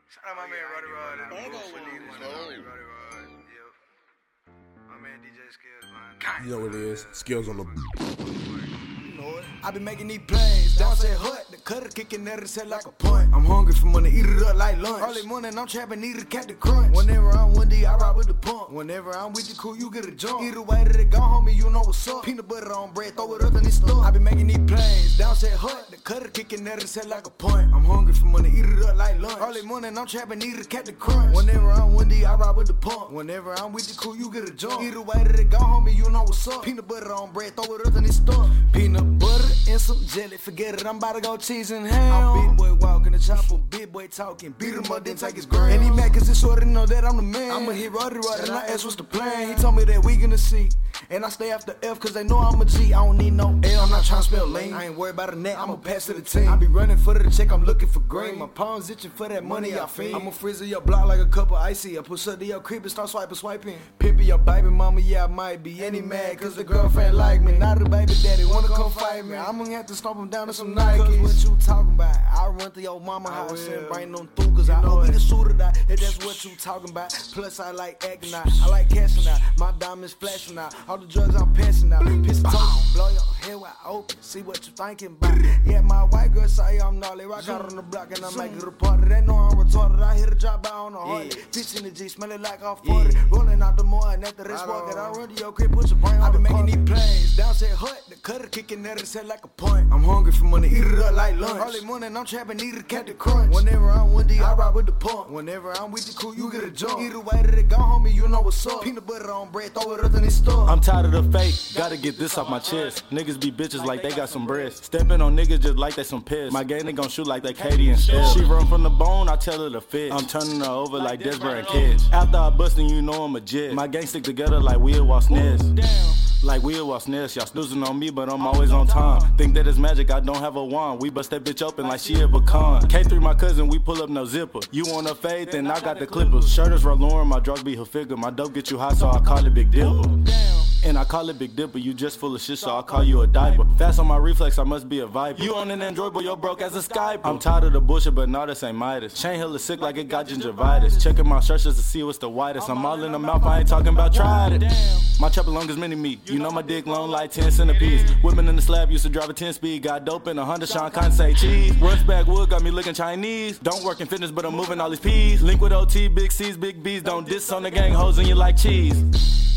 Shout out my man Roddy Rod and the Boots for needing Roddy Rod. Yep. My man DJ Skills, man. You know what it is. Skills on the I been making these plays, down said hut, the cutter kicking at it set like a punt. I'm hungry for money, eat it up like lunch. Early morning, I'm trapping, need to catch the crunch. Whenever I'm windy, I ride with the pump. Whenever I'm with the crew, you get a jump. Either way that it go, homie, you know what's up. Peanut butter on bread, throw it up in this stuff. I been making these plays, down said hut, the cutter kicking at it set like a punt. I'm hungry for money, eat it up like lunch. Early morning, I'm trapping, need to catch the crunch. Whenever I'm windy, I ride with the pump. Whenever I'm with the crew, you get a jump. Either way that it go, homie, you know what's up. Peanut butter on bread, throw it up in this stuff. Peanut butter and some jelly, forget it, I'm about to go cheese and ham. I'm big boy walking the chopper, big boy talking, beat him up, then take his gram. And he mad cause it's short to know that I'm the man. I'ma hit Roddy and I asked what's the plan. He told me that we gonna see, and I stay after F cause they know I'm a G. I don't need no L, I'm not trying to spell lane. I ain't worried about a net, I'ma pass to the team. I be running for the check, I'm looking for green. My palms itching for that money I fiend. I'ma freeze your block like a cup of icy. I push up to your crib and start swiping. Pimpin' your baby mama, yeah I might be. Any mad cause the girlfriend like me. Not the baby daddy, wanna come fight me. I'm gonna have to stomp him down to some Nikes. What you talking about? I run through your mama house and bring them through cause I know we the shooter that. If that's what you talking about. Plus I like acting out, I like cashing out. My diamonds flashing out, all the drugs I'm passing out. Piss token, blow your head wide open, see what you thinking about. Yeah, my white girl say I'm gnarly, rock out on the block and I make it a party. They know I'm retarded, I hit a drop by on the Harley. Bitch in the G, smell it like off 40. Rolling out the morning after this walk, I run to your crib, put your brain on. I been making these plays, down said hut, the cutter kicking at it set like a punt. I'm hungry for money, eat it up like lunch. Early morning, I'm trapping, need to catch the crunch. Whenever I'm windy, I ride with the pump. Whenever I'm with the crew, you get a jump. Either way that it go, homie, you know what's up. Peanut butter on bread, throw it up in this stuff. I'm tired of the fake, gotta get this off my chest. Niggas be bitches like they got some breasts. Stepping on niggas just like they some piss. My gang they gon' shoot like they Katie and Steph. She run from the bone, I tell her to fit. I'm turning her over like Desperate and Kids. After I bustin', you know I'm a jet. My gang stick together like Will Walt's Nest. Like Will Walt's Nest, y'all snoozing on me, but I'm always on time. Think that it's magic, I don't have a wand. We bust that bitch open like she a pecan. K3 my cousin, we pull up no zipper. You want a fade, then I got the clippers. Shirters Lauren, my drugs be her figure. My dope get you hot, so I call it Big Dipper. And I call it Big Dipper, you just full of shit, so I call you a diaper. Fast on my reflex, I must be a viper. You on an Android, but you're broke as a Skype. I'm tired of the bullshit, but no, this ain't Midas. Chain hill is sick like it got gingivitis. Checking my shirts just to see what's the whitest. I'm all in the mouth, I ain't talking about tried it. My chopper long as mini meat. You know my dick long like 10 centipedes. Women in the slab used to drive a 10-speed. Got dope in a Honda, Sean Conn say cheese. Runs backwood got me looking Chinese. Don't work in fitness, but I'm moving all these peas. Link with OT, big C's, big B's. Don't diss on the gang, hoes in you like cheese.